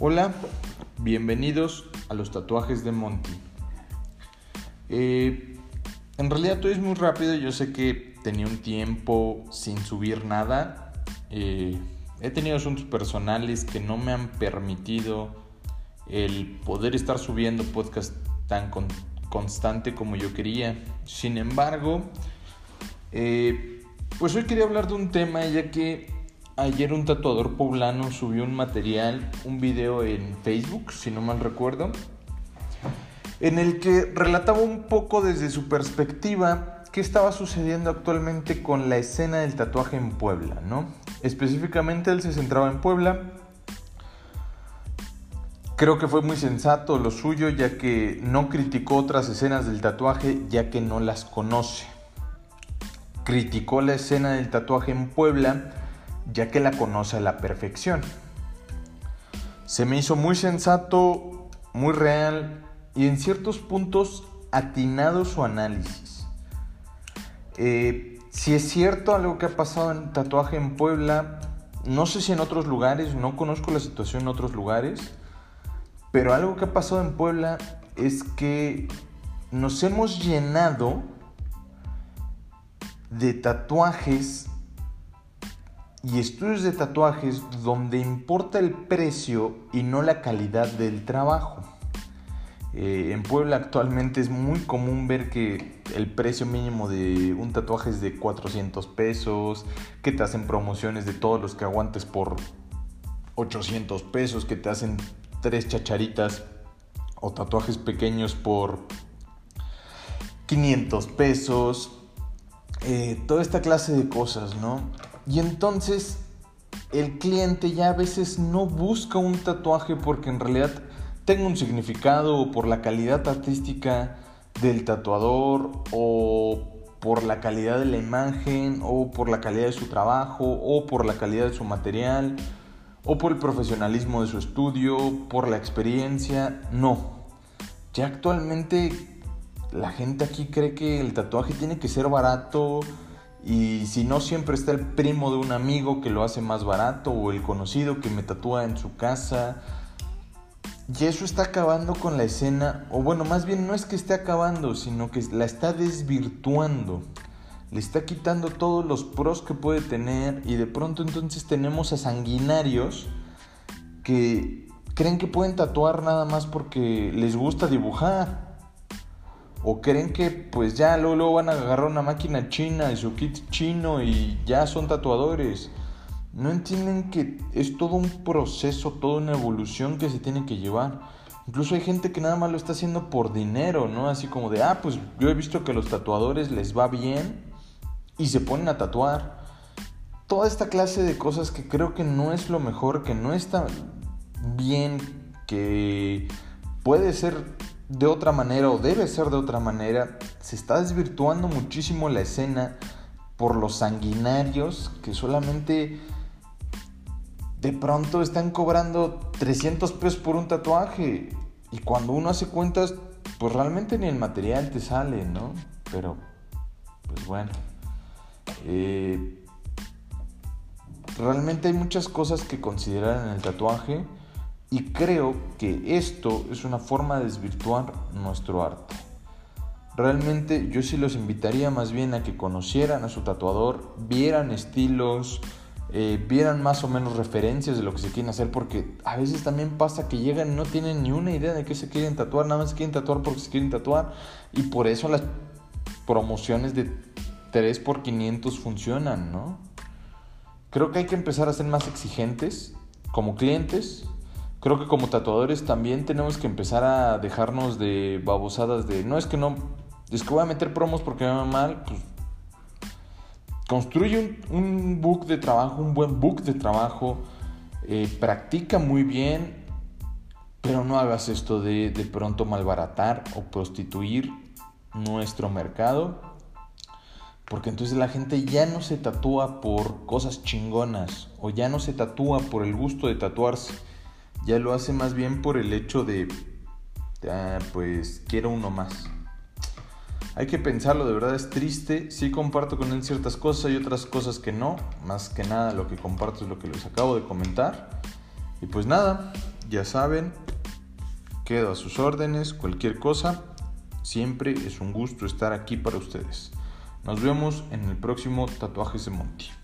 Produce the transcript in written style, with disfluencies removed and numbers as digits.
Hola, bienvenidos a los tatuajes de Monty. En realidad todo es muy rápido, yo sé que tenía un tiempo sin subir nada. He tenido asuntos personales que no me han permitido el poder estar subiendo podcast tan constante como yo quería. Sin embargo, pues hoy quería hablar de un tema, ya que ayer un tatuador poblano subió un video en Facebook, si no mal recuerdo, en el que relataba un poco desde su perspectiva qué estaba sucediendo actualmente con la escena del tatuaje en Puebla, ¿no? Específicamente él se centraba en Puebla. Creo que fue muy sensato lo suyo, ya que no criticó otras escenas del tatuaje, ya que no las conoce. Criticó la escena del tatuaje en Puebla, ya que la conoce a la perfección. Se me hizo muy sensato, muy real y en ciertos puntos atinado su análisis. Si es cierto algo que ha pasado en tatuaje en Puebla, no sé si en otros lugares, no conozco la situación en otros lugares, pero algo que ha pasado en Puebla es que nos hemos llenado de tatuajes y estudios de tatuajes donde importa el precio y no la calidad del trabajo. En Puebla actualmente es muy común ver que el precio mínimo de un tatuaje es de 400 pesos, que te hacen promociones de todos los que aguantes por 800 pesos, que te hacen 3 chacharitas o tatuajes pequeños por 500 pesos, toda esta clase de cosas, ¿no? Y entonces el cliente ya a veces no busca un tatuaje porque en realidad tenga un significado, o por la calidad artística del tatuador, o por la calidad de la imagen, o por la calidad de su trabajo, o por la calidad de su material, o por el profesionalismo de su estudio, por la experiencia. No, ya actualmente la gente aquí cree que el tatuaje tiene que ser barato, y si no, siempre está el primo de un amigo que lo hace más barato, o el conocido que me tatúa en su casa. Y eso está acabando con la escena, o bueno, más bien no es que esté acabando, sino que la está desvirtuando. Le está quitando todos los pros que puede tener, y de pronto entonces tenemos a sanguinarios que creen que pueden tatuar nada más porque les gusta dibujar. O creen que pues ya luego van a agarrar una máquina china y su kit chino y ya son tatuadores. No entienden que es todo un proceso, toda una evolución que se tiene que llevar. Incluso hay gente que nada más lo está haciendo por dinero, ¿no? Así como de, pues yo he visto que a los tatuadores les va bien y se ponen a tatuar. Toda esta clase de cosas que creo que no es lo mejor, que no está bien, que puede ser de otra manera o debe ser de otra manera. Se está desvirtuando muchísimo la escena por los sanguinarios que solamente de pronto están cobrando 300 pesos por un tatuaje, y cuando uno hace cuentas pues realmente ni el material te sale, ¿no? Pero pues bueno, realmente hay muchas cosas que considerar en el tatuaje, y creo que esto es una forma de desvirtuar nuestro arte. Realmente yo sí los invitaría más bien a que conocieran a su tatuador, vieran estilos, vieran más o menos referencias de lo que se quieren hacer, porque a veces también pasa que llegan y no tienen ni una idea de qué se quieren tatuar, nada más se quieren tatuar porque se quieren tatuar, y por eso las promociones de 3x500 funcionan, ¿no? Creo que hay que empezar a ser más exigentes como clientes. Creo que como tatuadores también tenemos que empezar a dejarnos de babosadas de es que voy a meter promos porque me va mal. Pues construye un book de trabajo, un buen book de trabajo, practica muy bien, pero no hagas esto de pronto malbaratar o prostituir nuestro mercado, porque entonces la gente ya no se tatúa por cosas chingonas, o ya no se tatúa por el gusto de tatuarse. Ya lo hace más bien por el hecho de, pues quiero uno más. Hay que pensarlo, de verdad es triste. Sí comparto con él ciertas cosas y otras cosas que no. Más que nada lo que comparto es lo que les acabo de comentar. Y pues nada, ya saben, quedo a sus órdenes, cualquier cosa, siempre es un gusto estar aquí para ustedes. Nos vemos en el próximo Tatuajes de Monty.